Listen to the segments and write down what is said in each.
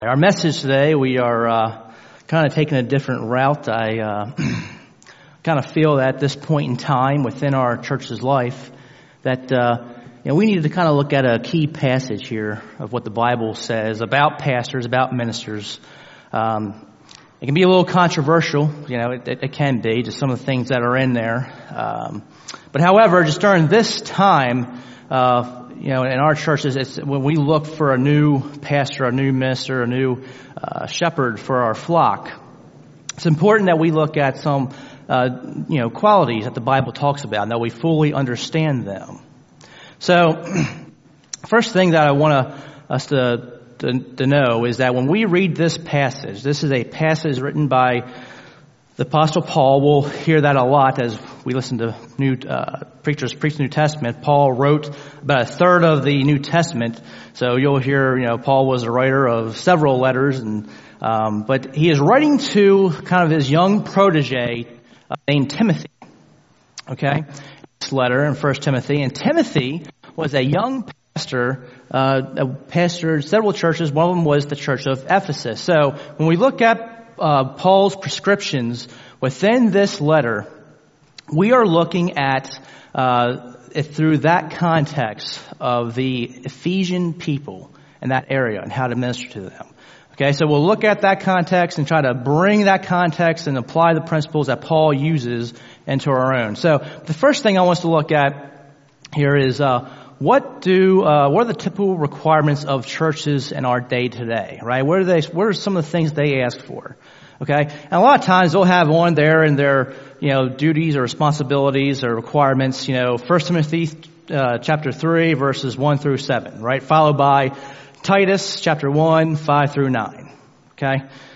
Our message today, we are kind of taking a different route. I kind of feel that at this point in time within our church's life that we needed to kind of look at a key passage here of what the Bible says about pastors, about ministers. It can be a little controversial, it can be, just some of the things that are in there. But however, just during this time, in our churches, it's when we look for a new pastor, a new minister, a new shepherd for our flock, it's important that we look at some, qualities that the Bible talks about and that we fully understand them. So, first thing that I want us to know is that when we read this passage, this is a passage written by the Apostle Paul. We'll hear that a lot as we listen to new preachers preach the New Testament. Paul wrote about a third of the New Testament, so you'll hear, Paul was a writer of several letters, but he is writing to kind of his young protege named Timothy. Okay, this letter in 1 Timothy, and Timothy was a young pastor, pastored several churches. One of them was the church of Ephesus. So when we look at Paul's prescriptions within this letter, we are looking at it through that context of the Ephesian people in that area and how to minister to them. Okay, so we'll look at that context and try to bring that context and apply the principles that Paul uses into our own. So the first thing I want us to look at here is what are the typical requirements of churches in our day today, right? What are some of the things they ask for? Okay? And a lot of times they'll have on there in their, duties or responsibilities or requirements, 1 Timothy, chapter 3, verses 1 through 7, right? Followed by Titus, chapter 1, 5 through 9. Okay?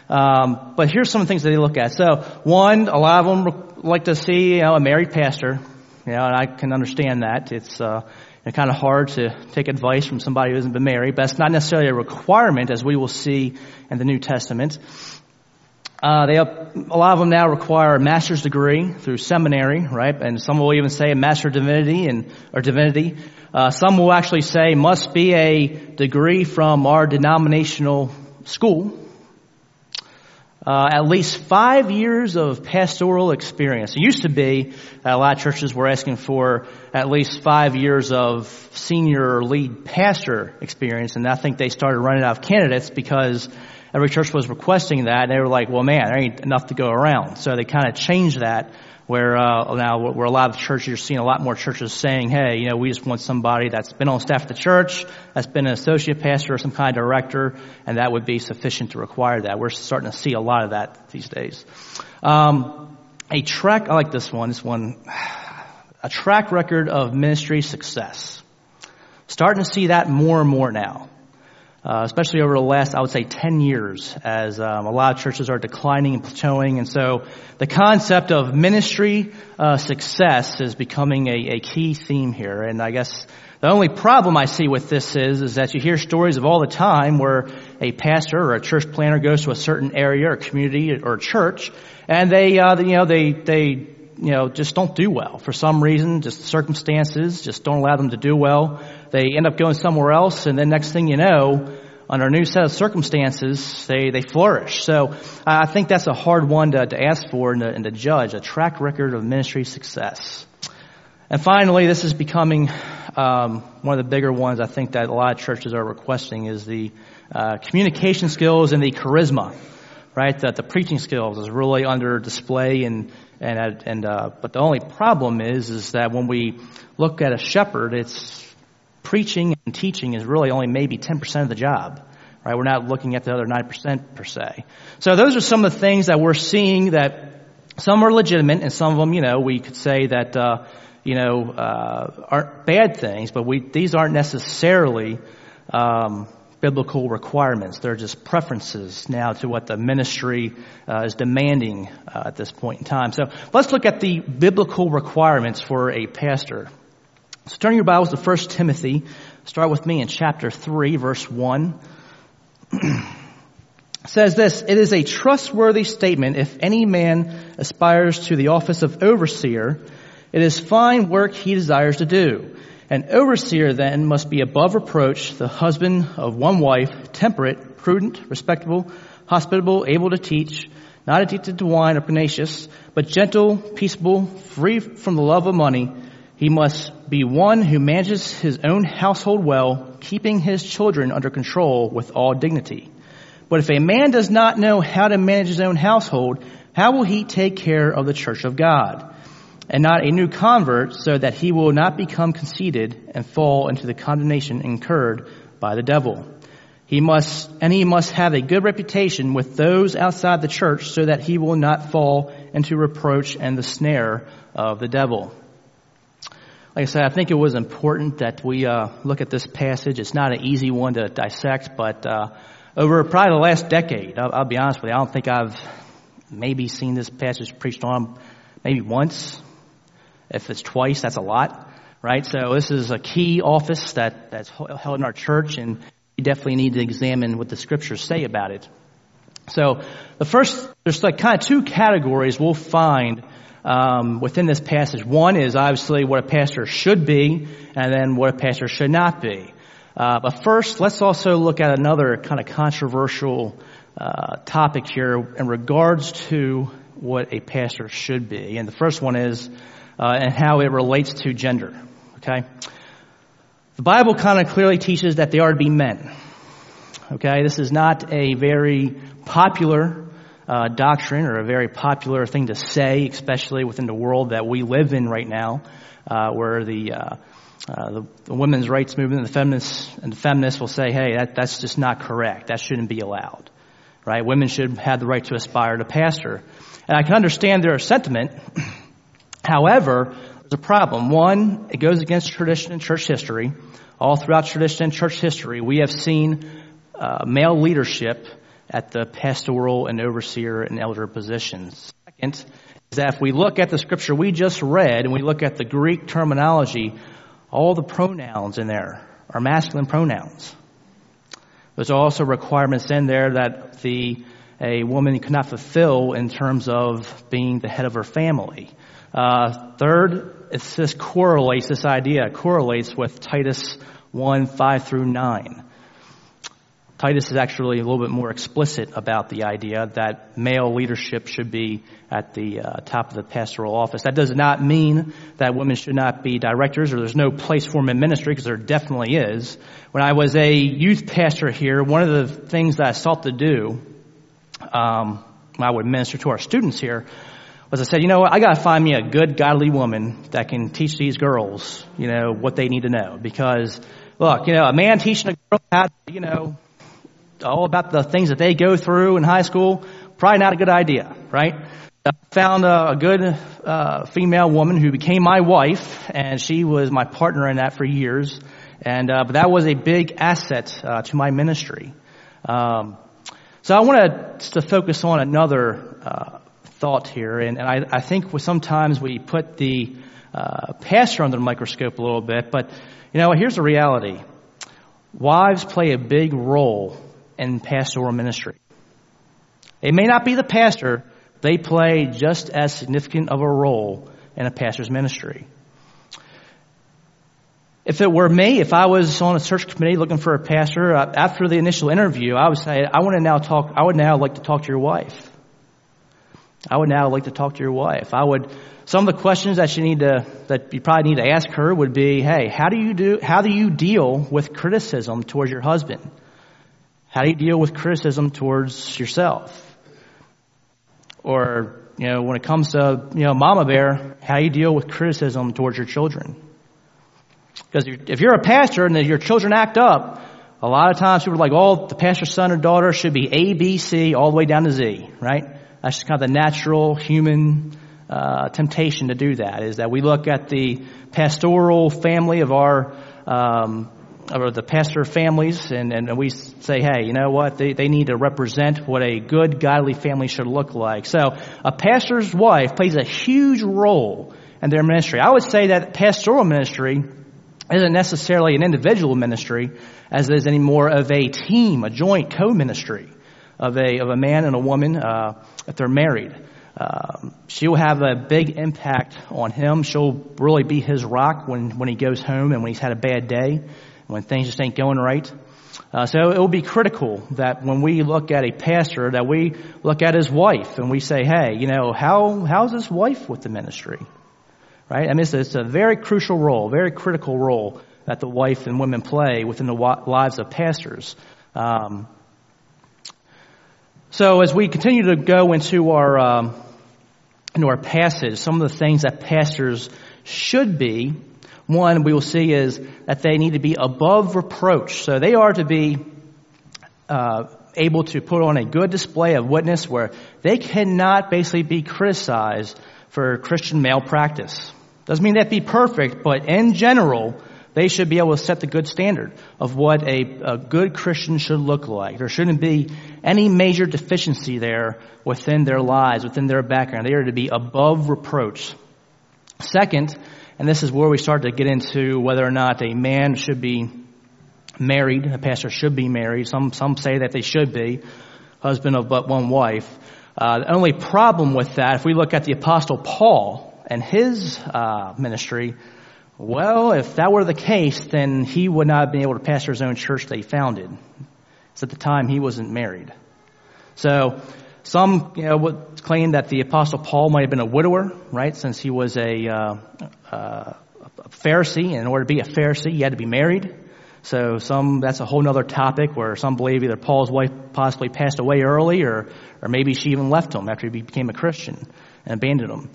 But here's some of the things that they look at. So, one, a lot of them like to see, a married pastor. And I can understand that. It's, kind of hard to take advice from somebody who hasn't been married, but that's not necessarily a requirement, as we will see in the New Testament. A lot of them now require a master's degree through seminary, right? And some will even say a master of divinity or divinity. Some will actually say must be a degree from our denominational school. At least 5 years of pastoral experience. It used to be that a lot of churches were asking for at least 5 years of senior or lead pastor experience, and I think they started running out of candidates because every church was requesting that, and they were like, well, man, there ain't enough to go around. So they kind of changed that, where now a lot of churches, you're seeing a lot more churches saying, hey, we just want somebody that's been on staff at the church, that's been an associate pastor or some kind of director, and that would be sufficient to require that. We're starting to see a lot of that these days. I like this one, a track record of ministry success. Starting to see that more and more now. Especially over the last, I would say, 10 years, as a lot of churches are declining and plateauing. And so the concept of ministry success is becoming a key theme here. And I guess the only problem I see with this is that you hear stories of all the time where a pastor or a church planter goes to a certain area or community or church, and they just don't do well for some reason. Just circumstances just don't allow them to do well. They end up going somewhere else, and then next thing you know, under a new set of circumstances, they flourish. So I think that's a hard one to ask for and to judge, a track record of ministry success. And finally, this is becoming one of the bigger ones I think that a lot of churches are requesting is the communication skills and the charisma, right? That the preaching skills is really under display but the only problem is that when we look at a shepherd, it's preaching and teaching is really only maybe 10% of the job, right? We're not looking at the other 9% per se. So those are some of the things that we're seeing that some are legitimate and some of them, we could say that, aren't bad things, but these aren't necessarily, biblical requirements. They're just preferences now to what the ministry is demanding at this point in time. So let's look at the biblical requirements for a pastor. So turn your Bibles to 1 Timothy. Start with me in chapter 3, verse 1. It says this, "It is a trustworthy statement if any man aspires to the office of overseer. It is fine work he desires to do. An overseer then must be above reproach, the husband of one wife, temperate, prudent, respectable, hospitable, able to teach, not addicted to wine or pernicious, but gentle, peaceable, free from the love of money. He must be one who manages his own household well, keeping his children under control with all dignity. But if a man does not know how to manage his own household, how will he take care of the church of God? And not a new convert, so that he will not become conceited and fall into the condemnation incurred by the devil. He must have a good reputation with those outside the church, so that he will not fall into reproach and the snare of the devil. Like I said, I think it was important that we look at this passage. It's not an easy one to dissect, but over probably the last decade, I'll be honest with you, I don't think I've maybe seen this passage preached on maybe once. If it's twice, that's a lot, right? So this is a key office that's held in our church, and we definitely need to examine what the scriptures say about it. So there's like kind of two categories we'll find within this passage. One is obviously what a pastor should be, and then what a pastor should not be. But first, let's also look at another kind of controversial topic here in regards to what a pastor should be. And the first one is and how it relates to gender. Okay? The Bible kind of clearly teaches that they are to be men. Okay? This is not a very popular doctrine or a very popular thing to say, especially within the world that we live in right now, where the women's rights movement and the feminists will say, hey, that's just not correct. That shouldn't be allowed. Right? Women should have the right to aspire to pastor. And I can understand their sentiment. However, there's a problem. One, it goes against tradition and church history. All throughout tradition and church history, we have seen male leadership at the pastoral and overseer and elder positions. Second is that if we look at the scripture we just read and we look at the Greek terminology, all the pronouns in there are masculine pronouns. There's also requirements in there that a woman cannot fulfill in terms of being the head of her family. Third, this idea correlates with Titus 1:5-9. Titus is actually a little bit more explicit about the idea that male leadership should be at the top of the pastoral office. That does not mean that women should not be directors or there's no place for them in ministry, because there definitely is. When I was a youth pastor here, one of the things that I sought to do, I would minister to our students here, was I said, you know what, I got to find me a good, godly woman that can teach these girls, what they need to know. Because, look, a man teaching a girl how to, all about the things that they go through in high school, probably not a good idea, right? I found a good female woman who became my wife, and she was my partner in that for years. And but that was a big asset to my ministry. So I wanted to focus on another thought here, and I think sometimes we put the pastor under the microscope a little bit, but here's the reality. Wives play a big role in pastoral ministry. They may not be the pastor, they play just as significant of a role in a pastor's ministry. If it were me, if I was on a search committee looking for a pastor, after the initial interview, I would say, I would now like to talk to your wife. Some of the questions that you probably need to ask her would be, hey, how do you deal with criticism towards your husband? How do you deal with criticism towards yourself? Or, when it comes to, mama bear, how do you deal with criticism towards your children? Because if you're a pastor and your children act up, a lot of times people are like, the pastor's son or daughter should be A, B, C, all the way down to Z, right? That's just kind of the natural human temptation to do that, is that we look at the pastoral family of the pastor families, and we say, hey, you know what? They need to represent what a good, godly family should look like. So a pastor's wife plays a huge role in their ministry. I would say that pastoral ministry isn't necessarily an individual ministry, as it is any more of a team, a joint co-ministry of a man and a woman if they're married. She'll have a big impact on him. She'll really be his rock when he goes home and when he's had a bad day, when things just ain't going right. So it will be critical that when we look at a pastor, that we look at his wife and we say, hey, how's his wife with the ministry? Right? I mean, it's a very crucial role, very critical role that the wife and women play within the lives of pastors. So as we continue to go into our passage, some of the things that pastors should be, one we will see is that they need to be above reproach. So they are to be able to put on a good display of witness where they cannot basically be criticized for Christian malpractice. Doesn't mean that be perfect, but in general, they should be able to set the good standard of what a good Christian should look like. There shouldn't be any major deficiency there within their lives, within their background. They are to be above reproach. Second, and this is where we start to get into whether or not a man should be married, a pastor should be married. Some say that they should be, husband of but one wife. The only problem with that, if we look at the Apostle Paul and his ministry, well, if that were the case, then he would not have been able to pastor his own church that he founded. Because at the time, he wasn't married. So some would claim that the Apostle Paul might have been a widower, right? Since he was a Pharisee. In order to be a Pharisee, you had to be married. So that's a whole other topic where some believe either Paul's wife possibly passed away early or maybe she even left him after he became a Christian and abandoned him.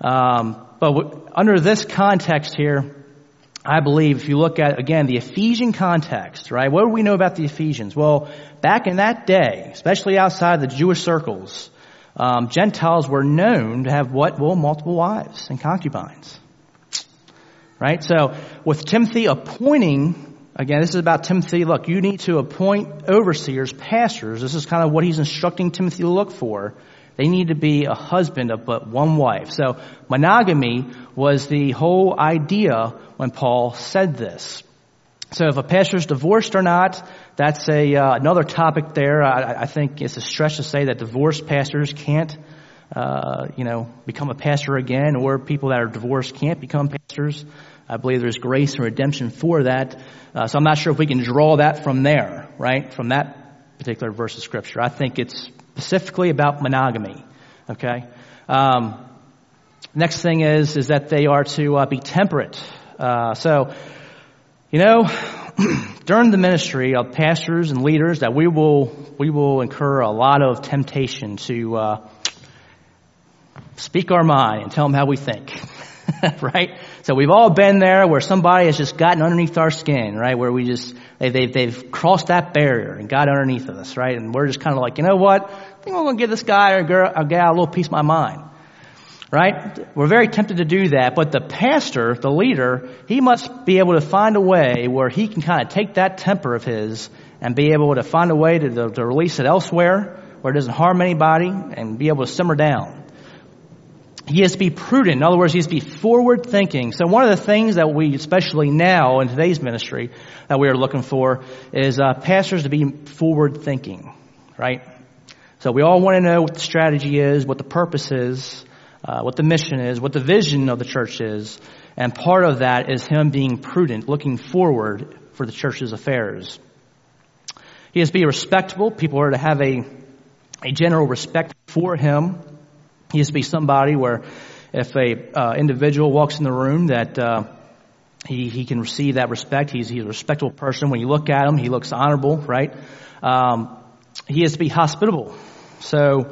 But under this context here, I believe if you look at, again, the Ephesian context, right? What do we know about the Ephesians? Well, back in that day, especially outside the Jewish circles, Gentiles were known to have what? Well, multiple wives and concubines. Right? So with Timothy appointing, again, this is about Timothy. Look, you need to appoint overseers, pastors. This is kind of what he's instructing Timothy to look for. They need to be a husband of but one wife. So monogamy was the whole idea when Paul said this. So if a pastor is divorced or not, that's another topic there. I think it's a stretch to say that divorced pastors can't, become a pastor again, or people that are divorced can't become pastors. I believe there's grace and redemption for that. So I'm not sure if we can draw that from there, right? From that particular verse of Scripture. I think it's specifically about monogamy. Okay. Next thing is that they are to be temperate. During the ministry of pastors and leaders, that we will incur a lot of temptation to speak our mind and tell them how we think. Right? So we've all been there where somebody has just gotten underneath our skin, right? Where they've crossed that barrier and got underneath of us, right? And we're just kind of like, you know what? I think I'm going to give this guy or gal a little piece of my mind. Right? We're very tempted to do that, but the pastor, the leader, he must be able to find a way where he can kind of take that temper of his and be able to find a way to release it elsewhere where it doesn't harm anybody and be able to simmer down. He has to be prudent. In other words, he has to be forward thinking. So one of the things that we, especially now in today's ministry, that we are looking for is pastors to be forward thinking, right? So we all want to know what the strategy is, what the purpose is, what the mission is, what the vision of the church is. And part of that is him being prudent, looking forward for the church's affairs. He has to be respectable. People are to have a general respect for him. He has to be somebody where if a individual walks in the room that he can receive that respect. He's a respectable person. When you look at him, he looks honorable, right? He has to be hospitable. So,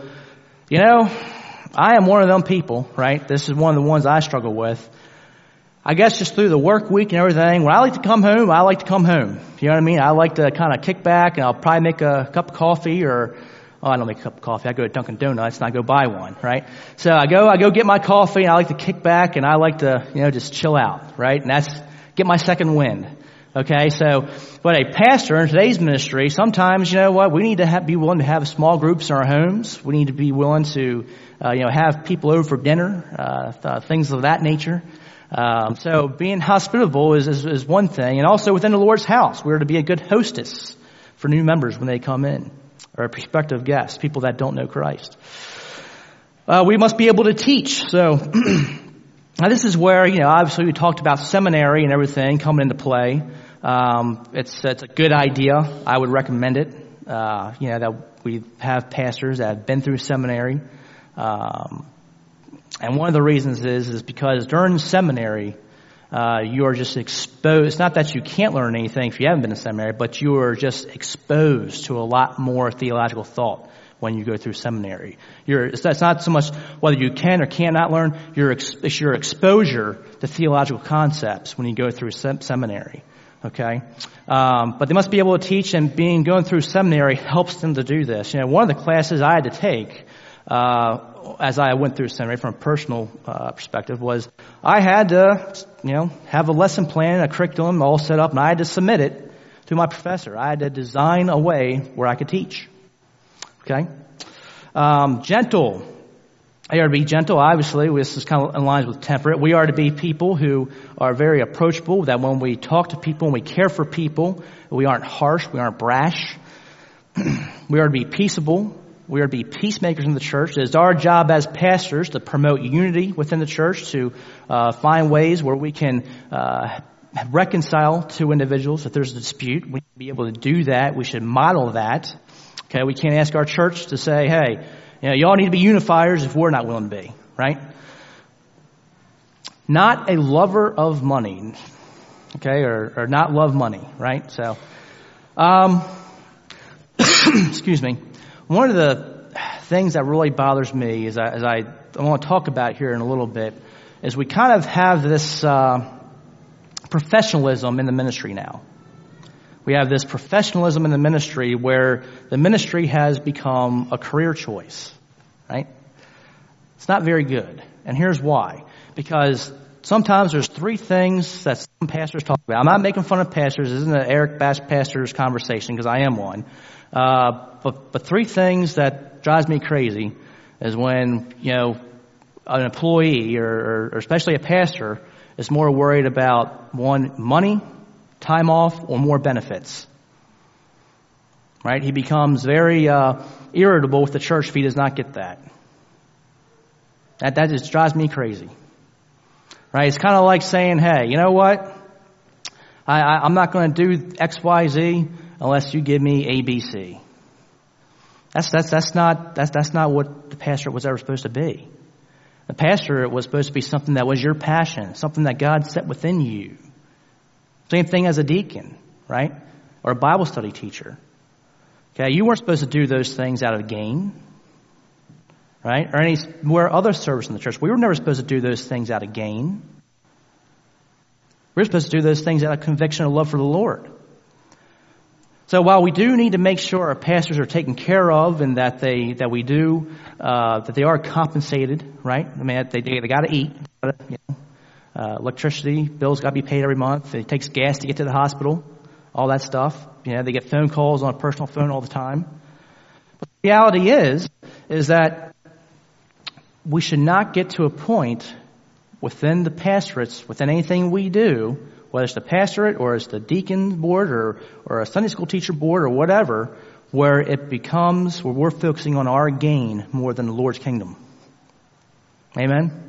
I am one of them people, right? This is one of the ones I struggle with. I guess just through the work week and everything, when I like to come home, I like to come home. You know what I mean? I like to kind of kick back and I'll probably make a cup of coffee I don't make a cup of coffee. I go to Dunkin' Donuts and I go buy one, right? So I go get my coffee and I like to kick back and I like to, just chill out, right? And that's get my second wind. Okay, so, but a pastor in today's ministry, sometimes, we need to be willing to have small groups in our homes. We need to be willing to, have people over for dinner, things of that nature. So being hospitable is one thing. And also within the Lord's house, we're to be a good hostess for new members when they come in, or prospective guests, people that don't know Christ. We must be able to teach. So now this is where, obviously we talked about seminary and everything coming into play. It's a good idea. I would recommend it. That we have pastors that have been through seminary. And one of the reasons is because during seminary, you are just exposed. It's not that you can't learn anything if you haven't been to seminary, but you are just exposed to a lot more theological thought when you go through seminary. It's not so much whether you can or cannot learn. It's your exposure to theological concepts when you go through seminary. Okay, but they must be able to teach, and going through seminary helps them to do this. One of the classes I had to take as I went through seminary from a personal perspective was I had to, have a lesson plan, a curriculum all set up, and I had to submit it to my professor. I had to design a way where I could teach. Okay, gentle. We are to be gentle, obviously. This is kind of in line with temperate. We are to be people who are very approachable, that when we talk to people and we care for people, we aren't harsh, we aren't brash. We are to be peaceable. We are to be peacemakers in the church. It is our job as pastors to promote unity within the church, to find ways where we can reconcile two individuals. If there's a dispute, we need to be able to do that. We should model that. Okay, we can't ask our church to say, hey, y'all need to be unifiers if we're not willing to be, right? Not a lover of money, okay, or not love money, right? So, excuse me. One of the things that really bothers me is, as I want to talk about here in a little bit, is we kind of have this professionalism in the ministry now. We have this professionalism in the ministry where the ministry has become a career choice, right? It's not very good. And here's why. Because sometimes there's three things that some pastors talk about. I'm not making fun of pastors. This isn't an Eric Bass pastor's conversation, because I am one. But three things that drives me crazy is when, an employee or especially a pastor is more worried about, one, money, time off, or more benefits. Right? He becomes very irritable with the church if he does not get that. That just drives me crazy. Right? It's kind of like saying, hey, you know what? I'm not going to do X, Y, Z unless you give me A, B, C. That's not what the pastorate was ever supposed to be. The pastorate was supposed to be something that was your passion, something that God set within you. Same thing as a deacon, right? Or a Bible study teacher. Okay, you weren't supposed to do those things out of gain, right? Or anywhere other service in the church. We were never supposed to do those things out of gain. We're supposed to do those things out of conviction and love for the Lord. So while we do need to make sure our pastors are taken care of and that they are compensated, right? I mean, they got to eat. Electricity bills got to be paid every month. It takes gas to get to the hospital, all that stuff. They get phone calls on a personal phone all the time. But the reality is that we should not get to a point within the pastorates, within anything we do, whether it's the pastorate or it's the deacon board or a Sunday school teacher board or whatever, where we're focusing on our gain more than the Lord's kingdom. Amen?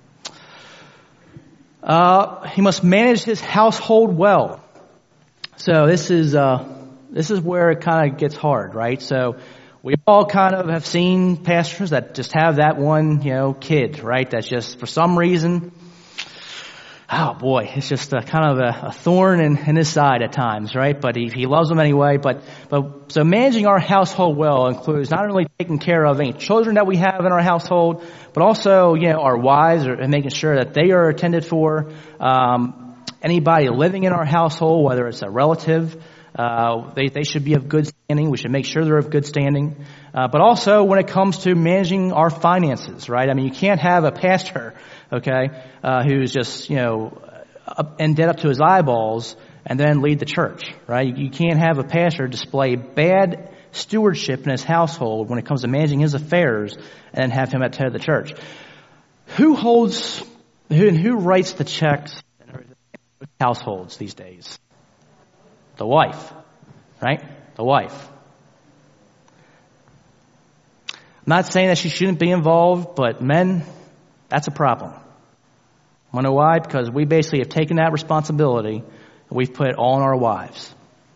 He must manage his household well. So this is where it kind of gets hard, right? So we all kind of have seen pastors that just have that one, kid, right? That's just for some reason, oh boy, it's just kind of a thorn in his side at times, right? But he loves them anyway. But so managing our household well includes not only taking care of any children that we have in our household, but also, our wives, and making sure that they are attended for. Anybody living in our household, whether it's a relative, they should be of good standing. We should make sure they're of good standing. But also when it comes to managing our finances, right? I mean, you can't have a pastor, okay, who's just, in debt up to his eyeballs and then lead the church, right? You can't have a pastor display bad stewardship in his household when it comes to managing his affairs and then have him at the head of the church. Who writes the checks in households these days? The wife, right? The wife. I'm not saying that she shouldn't be involved, but men, that's a problem. Want to know why? Because we basically have taken that responsibility and we've put it all on our wives.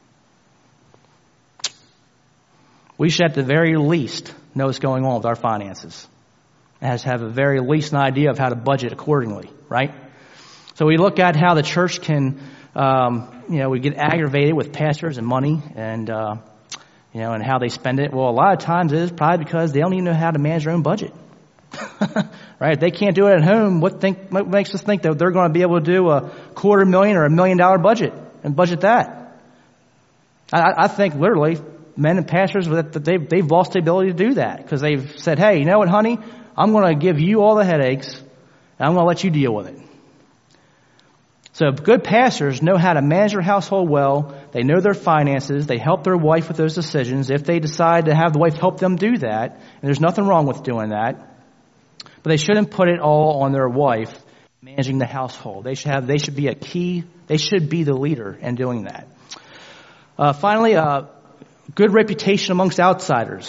We should at the very least know what's going on with our finances. And have a very least an idea of how to budget accordingly, right? So we look at how the church can, we get aggravated with pastors and money and, and how they spend it. Well, a lot of times it is probably because they don't even know how to manage their own budget. Right? If they can't do it at home, what makes us think that they're going to be able to do a $250,000 or $1 million budget and budget that? I think literally men and pastors that they've lost the ability to do that because they've said, hey, you know what, honey? I'm going to give you all the headaches and I'm going to let you deal with it. So good pastors know how to manage their household well. They know their finances. They help their wife with those decisions if they decide to have the wife help them do that. And there's nothing wrong with doing that. But they shouldn't put it all on their wife managing the household. They should be the leader in doing that. Finally, good reputation amongst outsiders.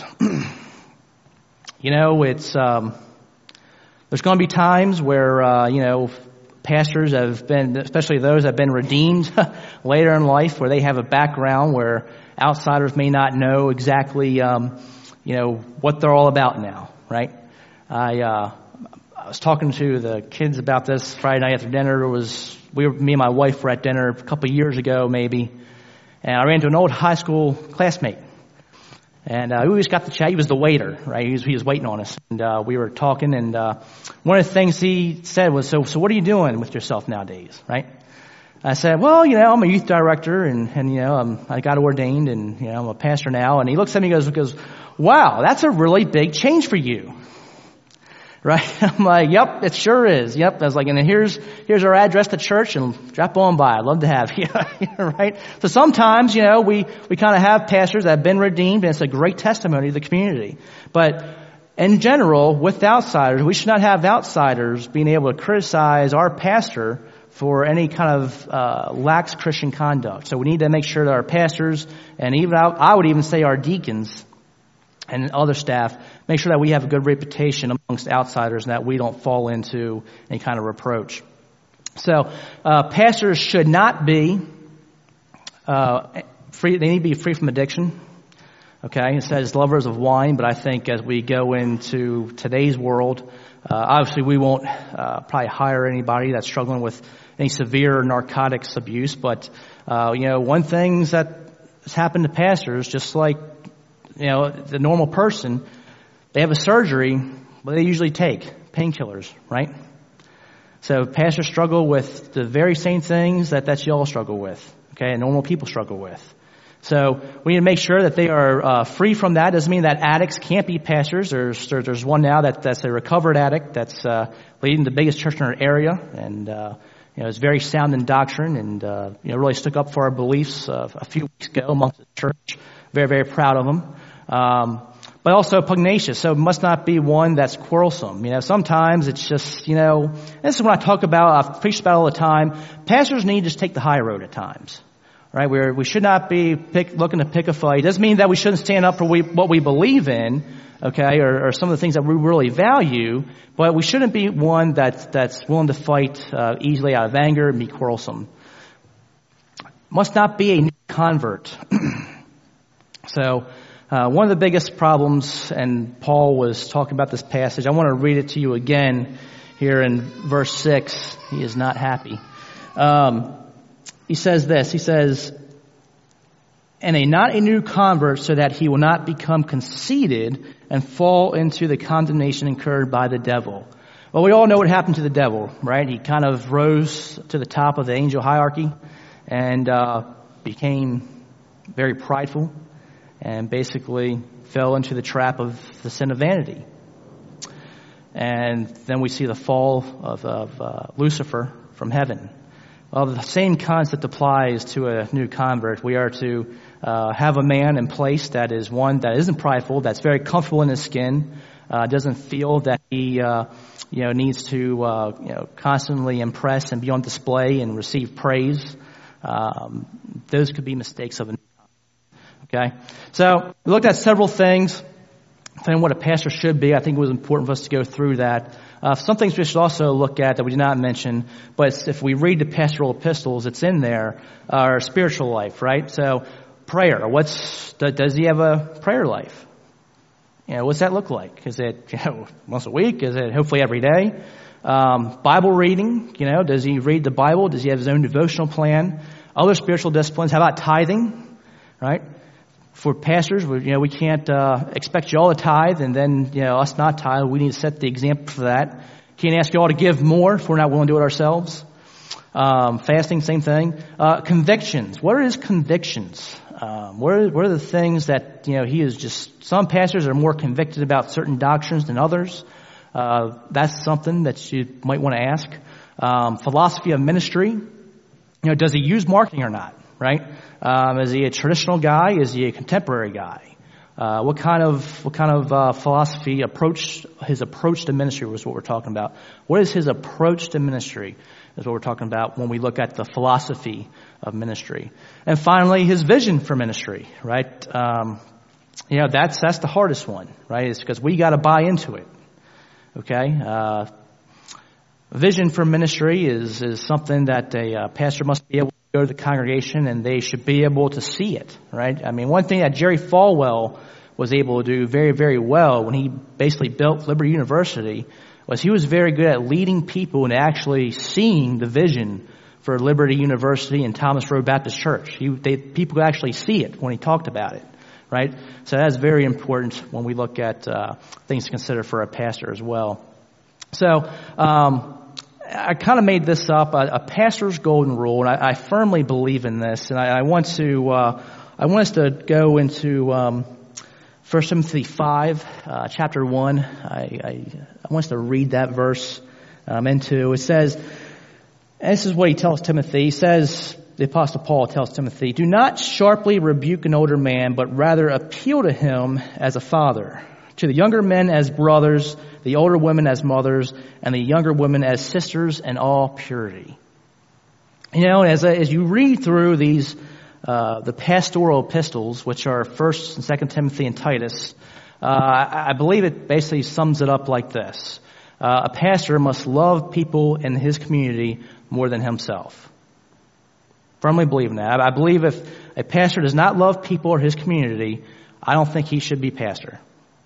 It's there's going to be times where pastors have been, especially those that have been redeemed later in life, where they have a background where outsiders may not know exactly what they're all about now, right? I was talking to the kids about this Friday night after dinner. Me and my wife were at dinner a couple of years ago, maybe, and I ran into an old high school classmate. And we just got to chat. He was the waiter, right? He was waiting on us. And we were talking, and one of the things he said was, so what are you doing with yourself nowadays, right? I said, well, I'm a youth director, and I got ordained, and I'm a pastor now. And he looks at me and goes, wow, that's a really big change for you. Right? I'm like, yep, it sure is. Yep. I was like, and here's our address to church, and drop on by. I'd love to have you. Right? So sometimes, we kind of have pastors that have been redeemed, and it's a great testimony to the community. But in general, with outsiders, we should not have outsiders being able to criticize our pastor for any kind of lax Christian conduct. So we need to make sure that our pastors, and even I would even say our deacons and other staff, make sure that we have a good reputation amongst outsiders and that we don't fall into any kind of reproach. So pastors should not be free. They need to be free from addiction. Okay, it says lovers of wine, but I think as we go into today's world, obviously we won't probably hire anybody that's struggling with any severe narcotics abuse. But one thing that has happened to pastors, just like the normal person, they have a surgery, but they usually take painkillers, right? So pastors struggle with the very same things that you all struggle with, okay, and normal people struggle with. So we need to make sure that they are free from that. Doesn't mean that addicts can't be pastors. There's one now that's a recovered addict that's leading the biggest church in our area, and is very sound in doctrine, and really stuck up for our beliefs a few weeks ago amongst the church. Very, very proud of them. But also pugnacious, so it must not be one that's quarrelsome. Sometimes it's just, this is what I talk about, I've preached about all the time. Pastors need to just take the high road at times, right? We should not be looking to pick a fight. It doesn't mean that we shouldn't stand up for what we believe in, okay, or some of the things that we really value, but we shouldn't be one that's willing to fight easily out of anger and be quarrelsome. Must not be a new convert. So, one of the biggest problems, and Paul was talking about this passage, I want to read it to you again here in verse 6. He is not happy. He says this, he says, and not a new convert, so that he will not become conceited and fall into the condemnation incurred by the devil. Well, we all know what happened to the devil, right? He kind of rose to the top of the angel hierarchy and became very prideful, and basically fell into the trap of the sin of vanity. And then we see the fall of Lucifer from heaven. Well, the same concept applies to a new convert. We are to have a man in place that is one that isn't prideful, that's very comfortable in his skin, doesn't feel that he needs to constantly impress and be on display and receive praise. Those could be mistakes of a new convert. Okay, so we looked at several things and what a pastor should be. I think it was important for us to go through that. Some things we should also look at that we did not mention, but if we read the pastoral epistles, it's in there, our spiritual life, right? So prayer, does he have a prayer life? What's that look like? Is it once a week? Is it hopefully every day? Bible reading, does he read the Bible? Does he have his own devotional plan? Other spiritual disciplines, how about tithing, right? For pastors, we can't expect you all to tithe and then us not tithe. We need to set the example for that. Can't ask you all to give more if we're not willing to do it ourselves. Fasting, same thing. Convictions. What are his convictions? What are the things that he is just? Some pastors are more convicted about certain doctrines than others. That's something that you might want to ask. Philosophy of ministry. Does he use marketing or not? Right? Is he a traditional guy? Is he a contemporary guy? What kind of philosophy his approach to ministry was what we're talking about. What is his approach to ministry is what we're talking about when we look at the philosophy of ministry. And finally, his vision for ministry, right? That's the hardest one, right? It's because we got to buy into it. Okay? Vision for ministry is something that a pastor must be able to go to the congregation and they should be able to see it, right? I mean, one thing that Jerry Falwell was able to do very, very well when he basically built Liberty University was he was very good at leading people and actually seeing the vision for Liberty University and Thomas Road Baptist Church. People could actually see it when he talked about it, right? So that's very important when we look at things to consider for a pastor as well. So I kind of made this up, a pastor's golden rule, and I firmly believe in this. And I want us to go into 1 Timothy 5, chapter 1. I want us to read that verse into. It says, and this is what he tells Timothy. He says, the Apostle Paul tells Timothy, "Do not sharply rebuke an older man, but rather appeal to him as a father, to the younger men as brothers, the older women as mothers, and the younger women as sisters in all purity." As you read through these, the pastoral epistles, which are 1st and 2nd Timothy and Titus, I believe it basically sums it up like this. A pastor must love people in his community more than himself. Firmly believe in that. I believe if a pastor does not love people or his community, I don't think he should be pastor.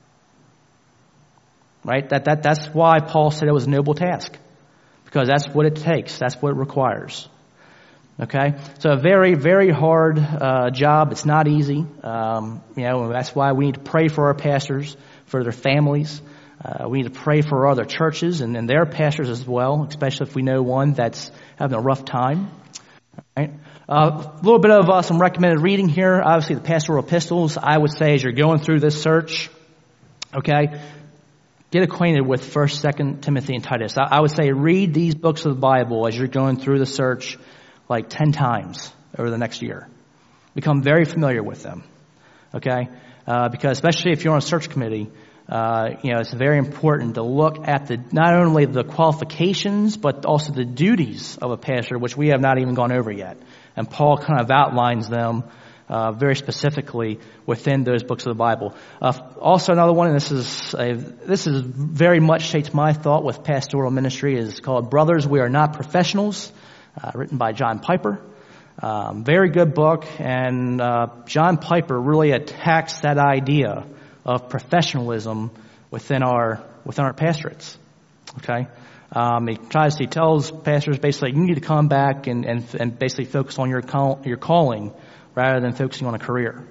Right? That's why Paul said it was a noble task. Because that's what it takes. That's what it requires. Okay? So a very, very hard job. It's not easy. That's why we need to pray for our pastors, for their families. We need to pray for other churches and their pastors as well, especially if we know one that's having a rough time. Right? A little bit of some recommended reading here. Obviously, the pastoral epistles, I would say, as you're going through this search, okay, get acquainted with 1st, 2nd Timothy, and Titus. I would say read these books of the Bible as you're going through the search like 10 times over the next year. Become very familiar with them, okay? Because especially if you're on a search committee, it's very important to look at not only the qualifications, but also the duties of a pastor, which we have not even gone over yet. And Paul kind of outlines them very specifically within those books of the Bible. Also, another one, and this is very much shaped my thought with pastoral ministry, is called "Brothers, We Are Not Professionals," written by John Piper. Very good book, and John Piper really attacks that idea of professionalism within our pastorates. Okay, he tells pastors basically you need to come back and basically focus on your calling rather than focusing on a career.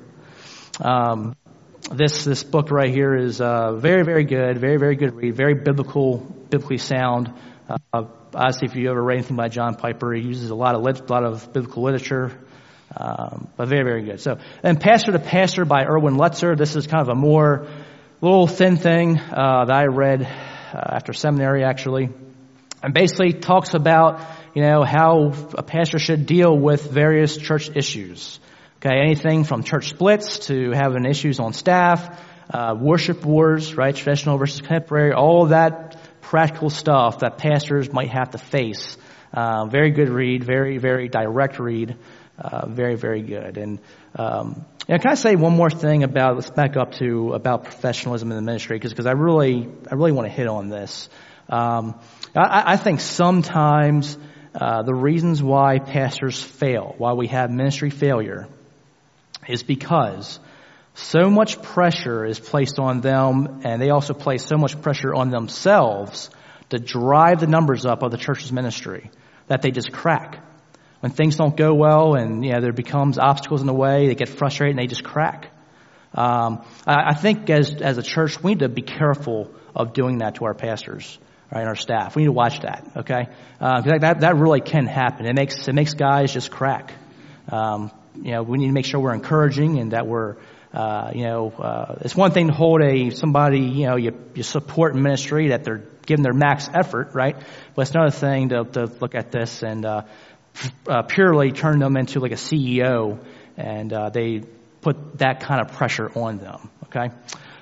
This book right here is very, very good, very, very good read, very biblically sound. Obviously, if you ever read anything by John Piper, he uses a lot of biblical literature, but very, very good. So, and Pastor to Pastor by Erwin Lutzer. This is kind of a more little thin thing that I read after seminary, actually, and basically talks about how a pastor should deal with various church issues. Okay, anything from church splits to having issues on staff, worship wars, right, traditional versus contemporary, all of that practical stuff that pastors might have to face. Very good read, very, very direct read, very, very good. And, Can I say one more thing let's back up to about professionalism in the ministry, because I really want to hit on this. I think sometimes the reasons why pastors fail, why we have ministry failure, is because so much pressure is placed on them, and they also place so much pressure on themselves to drive the numbers up of the church's ministry that they just crack. When things don't go well and there becomes obstacles in the way, they get frustrated and they just crack. I think as a church, we need to be careful of doing that to our pastors, right, and our staff. We need to watch that, okay? That really can happen. It makes guys just crack. We need to make sure we're encouraging and that we're it's one thing to hold somebody, you support in ministry that they're giving their max effort, right? But it's another thing to look at this and purely turn them into like a CEO, and they put that kind of pressure on them. Okay,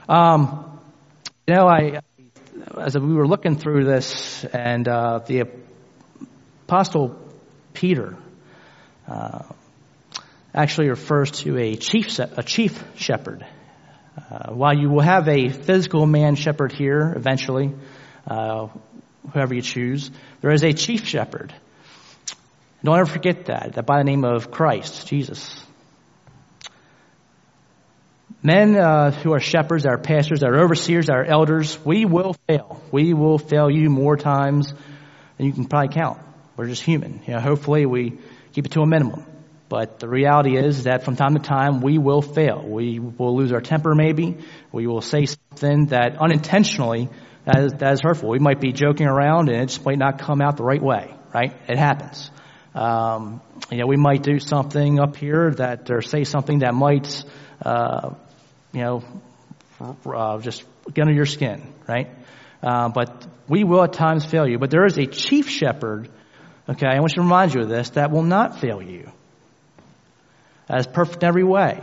as we were looking through this, and the Apostle Peter actually refers to a chief shepherd. While you will have a physical man shepherd here eventually, whoever you choose, there is a chief shepherd. Don't ever forget that by the name of Christ, Jesus. Men who are shepherds, our pastors, our overseers, our elders, we will fail. We will fail you more times than you can probably count. We're just human. Hopefully we keep it to a minimum. But the reality is that from time to time we will fail. We will lose our temper maybe. We will say something that unintentionally that is hurtful. We might be joking around and it just might not come out the right way, right? It happens. We might do something up here or say something that might, just get under your skin, right? But we will at times fail you. But there is a chief shepherd, okay, I want you to remind you of this, that will not fail you. That is perfect in every way.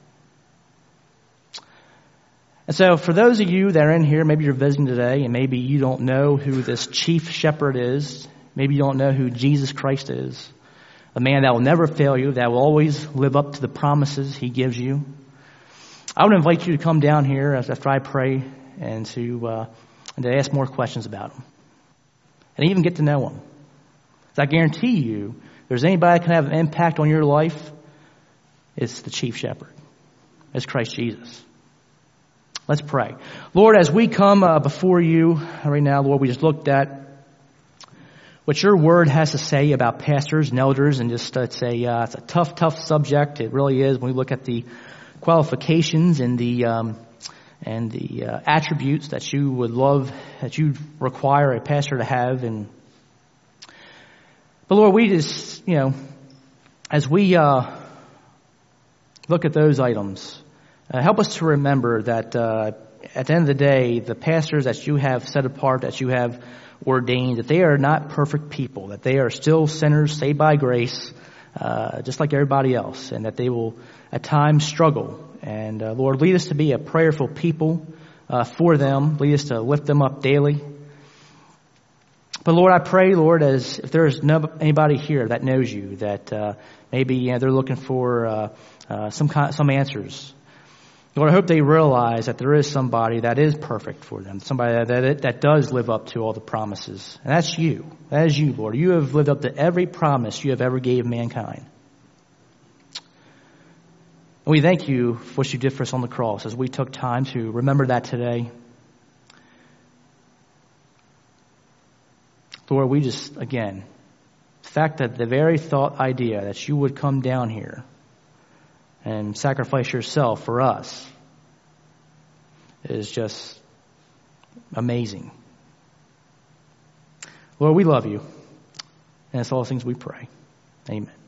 And so for those of you that are in here, maybe you're visiting today and maybe you don't know who this chief shepherd is. Maybe you don't know who Jesus Christ is. A man that will never fail you, that will always live up to the promises he gives you. I would invite you to come down here after I pray and to ask more questions about him. And even get to know him. So I guarantee you, if there's anybody that can have an impact on your life, it's the chief shepherd. It's Christ Jesus. Let's pray. Lord, as we come before you right now, Lord, we just looked at what your word has to say about pastors and elders, and just it's a tough subject. It really is. When we look at the qualifications and the attributes that you would love, that you require a pastor to have, but Lord, we just as we look at those items, help us to remember that at the end of the day, the pastors that you have set apart, that you have ordained, that they are not perfect people, that they are still sinners saved by grace, just like everybody else, and that they will at times struggle. And Lord, lead us to be a prayerful people for them. Lead us to lift them up daily. But Lord, I pray, Lord, as if there is anybody here that knows you, that maybe they're looking for some answers. Lord, I hope they realize that there is somebody that is perfect for them, somebody that does live up to all the promises. And that's you. That is you, Lord. You have lived up to every promise you have ever gave mankind. And we thank you for what you did for us on the cross as we took time to remember that today. Lord, we just, again, the fact that the very idea that you would come down here and sacrifice yourself for us is just amazing. Lord, we love you. And it's all things we pray. Amen.